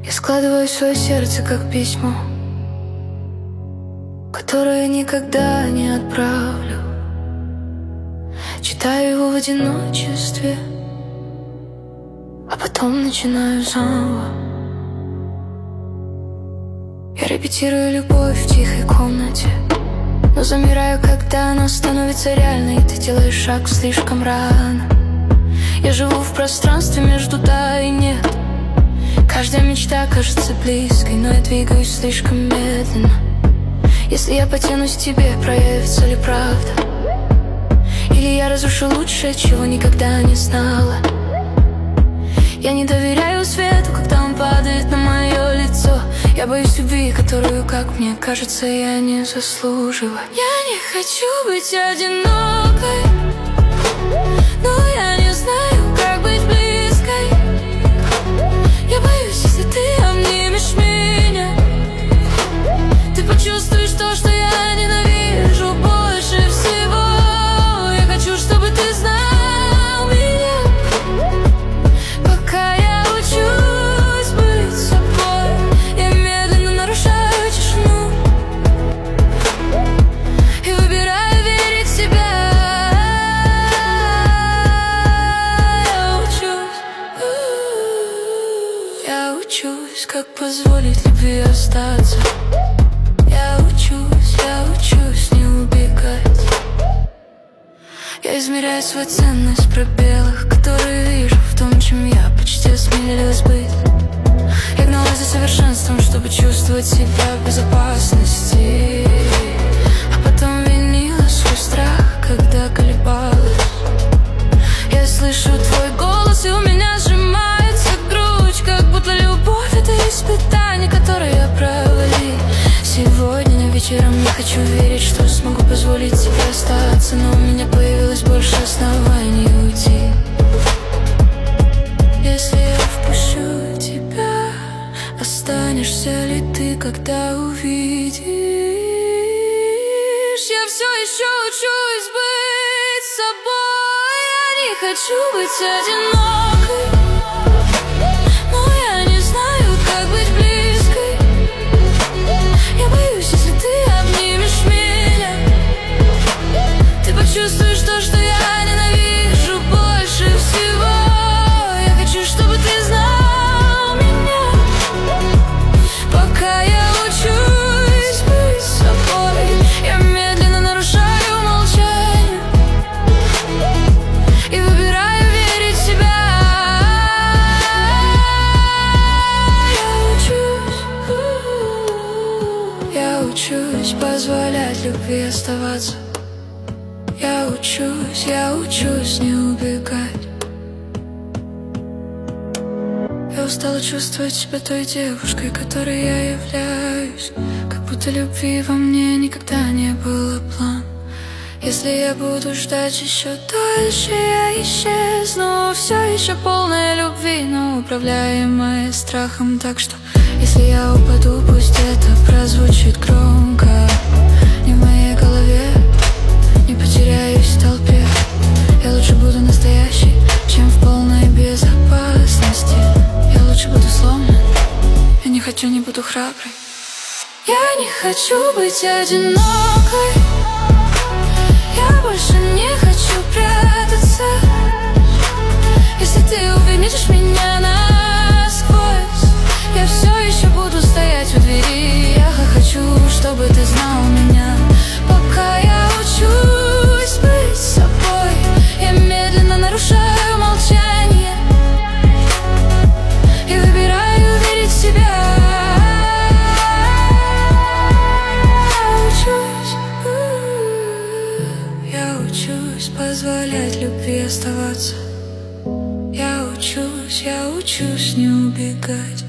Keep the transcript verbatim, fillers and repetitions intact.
Я складываю свое сердце как письмо, которое никогда не отправлю. Читаю его в одиночестве, а потом начинаю заново. Я репетирую любовь в тихой комнате, но замираю, когда она становится реальной, и ты делаешь шаг слишком рано. Я живу в пространстве между да и нет. Каждая мечта кажется близкой, но я двигаюсь слишком медленно. Если я потянусь к тебе, проявится ли правда? Или я разрушу лучшее, чего никогда не знала? Я не доверяю свету, когда он падает на мое лицо. Я боюсь любви, которую, как мне кажется, я не заслуживаю. Я не хочу быть одинокой, но я не знаю, как быть близкой. Я боюсь, если ты обнимешь меня, ты почувствуешь то, что я ненавижу больше всего. Я хочу, чтобы ты знал меня, пока я учусь быть собой. Я медленно нарушаю тишину и выбираю верить в себя. Я учусь, я учусь, как позволить любви остаться. Я учусь, я учусь не убегать. Я измеряю свою ценность в пробелах, которые вижу в том, чем я почти осмелилась быть. Я гналась за совершенством, чтобы чувствовать себя в безопасности, а потом винила свой страх, когда колебалась. Я слышу твой голос, и у меня сжимается грудь, как будто любовь — это испытание, которое я провалил. Сегодня вечером я хочу верить, что смогу позволить себе остаться, но у меня появилось больше оснований уйти. Если я впущу тебя, останешься ли ты, когда увидишь? Я все еще учусь быть собой. Я не хочу быть одинокой, но я не знаю, как быть близкой. Я боюсь, если ты обнимешь меня, ты почувствуешь то, что я ненавижу больше всего. Я хочу, чтобы ты знал меня, пока я учусь быть собой. Я медленно нарушаю молчание и выбираю верить в себя. Я учусь, я учусь позволять любви оставаться. Я учусь, я учусь не убегать. Я устала чувствовать себя той девушкой, которой я являюсь, как будто любви во мне никогда не было план. Если я буду ждать еще дальше, я исчезну. Все еще полная любви, но управляемая страхом. Так что, если я упаду, пусть это прозвучит громко. Не в моей голове, не потеряюсь в толпе. Я лучше буду настоящей, чем в полной безопасности. Я лучше буду сломлен, я не хочу, не буду храброй. Я не хочу быть одинокой, я больше не хочу прятаться. Если ты увидишь меня насквозь, я все еще буду стоять у двери. Я хочу, чтобы ты знал меня, пока я учусь быть собой. Я медленно нарушаю молчание и выбираю верить в себя. Я учусь позволять любви оставаться. Я учусь, я учусь не убегать.